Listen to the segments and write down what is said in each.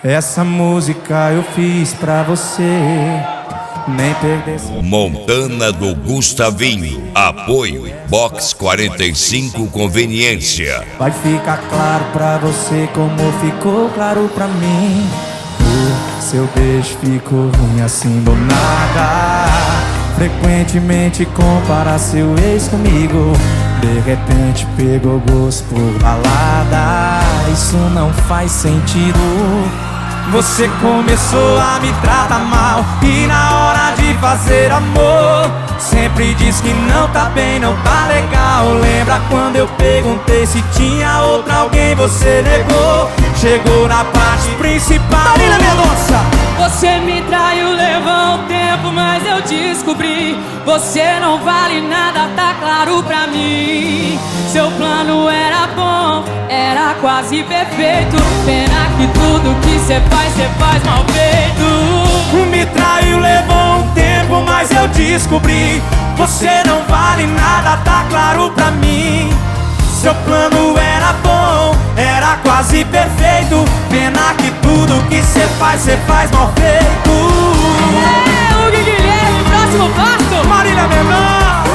Essa música eu fiz pra você nem perder. Montana do Gustavinho. Apoio Box 45 Conveniência. Vai ficar claro pra você como ficou claro pra mim. O seu beijo ficou ruim assim do nada. Frequentemente compara seu ex comigo. De repente pegou gosto por balada. Isso não faz sentido. Você começou a me tratar mal e na hora de fazer amor sempre diz que não tá bem, não tá legal. Lembra quando eu perguntei se tinha outra alguém, você negou. Chegou na parte principal. Marília Mendonça! Você me traiu, levou um tempo, mas eu descobri. Você não vale nada, tá claro pra mim. Seu plano era bom, era quase perfeito. Pena que tudo que cê faz mal feito. Me traiu, levou um tempo, mas eu descobri. Você não vale nada, tá claro pra mim. Seu plano era bom, era quase perfeito. Pena que tudo que cê faz mal feito. É, Hugo Guilherme, próximo passo. Marília Mendonça.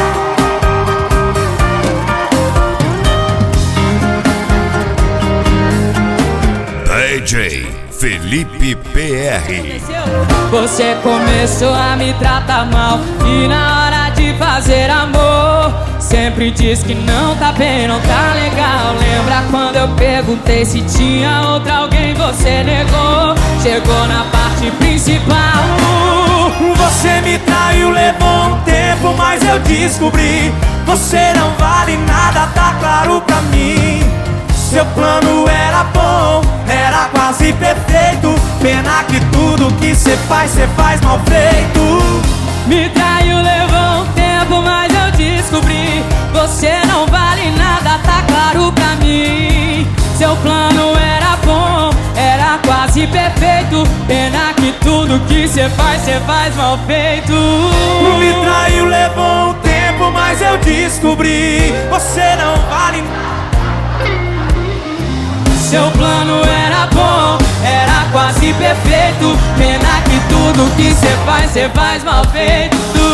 DJ Felipe PR. Você começou a me tratar mal e na hora de fazer amor sempre diz que não tá bem, não tá legal. Lembra quando eu perguntei se tinha outra alguém, você negou. Chegou na parte principal. Você me traiu, levou um tempo, mas eu descobri. Você não vale nada, tá claro pra mim. Seu plano era bom, era quase perfeito. Pena que tudo que cê faz mal feito. Me traiu, levou um tempo, mas eu descobri. Você não vale nada, tá claro pra mim. Seu plano era bom, era quase perfeito. Pena que tudo que cê faz mal feito. Me traiu, levou um tempo, mas eu descobri. Você não vale nada. Seu plano era bom, era quase perfeito. Pena que tudo que cê faz mal feito.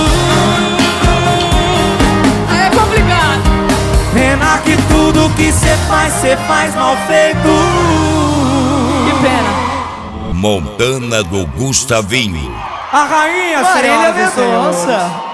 É complicado. Pena que tudo que cê faz mal feito. Que pena. Montana do Gustavinho. A rainha, Marília senhoras e senhores. Mendonça.